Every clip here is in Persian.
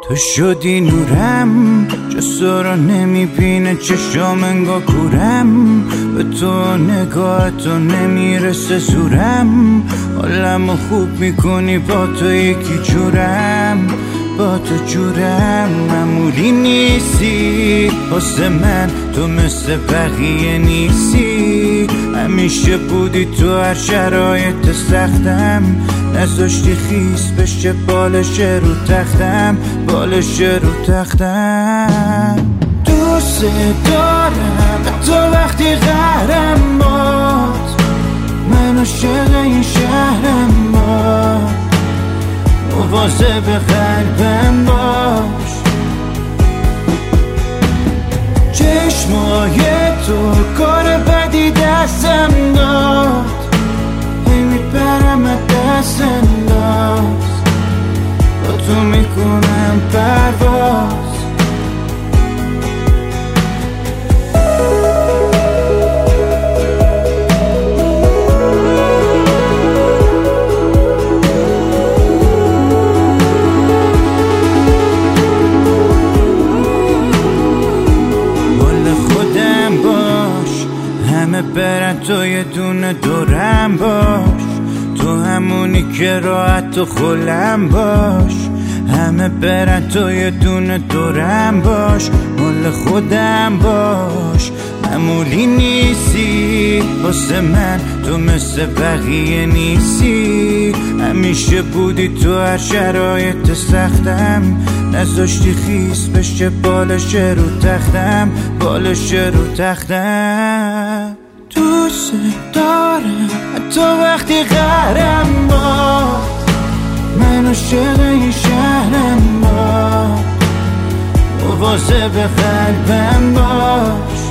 تو شدی نورم، جسا رو نمیبینه چشام انگار کورم، به تو نگاه تو نمیرسه زورم، حالمو خوب میکنی با تو یکی جورم، با تو جورم. معمولی نیستی واسه من، تو مثل بقیه نیستی، همیشه بودی تو هر شرایط سختم، نذاشتی خیس بشه بالش رو تختم، بالش رو تختم. دوست دارم تو وقتی قهرم باد، من عاشق این شهرم باد، مواظب قلبم باش. چشمای تو کار بدی دستم داد، میپرم از دست انداز، با تو میکنم پرواز. همه برن تو یه دونه دورم باش، تو همونی که راحت و خلم باش. همه برن تو یه دونه دورم باش، مال خودم باش. معمولی نیستی واسه من، تو مثل بقیه نیستی، همیشه بودی تو هر شرایط سختم، نذاشتی خیس بشه بالش رو تختم، بالش رو تختم. دوست دارم تو وقتی قهرم باد، من عاشق این شهرم باد، مواظب قلبم باش.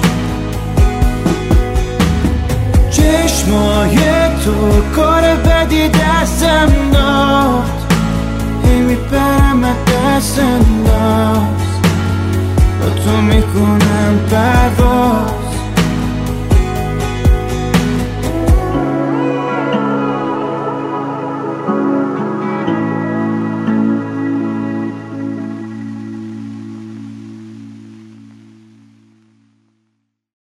چشمای تو کار بدی دستم داد،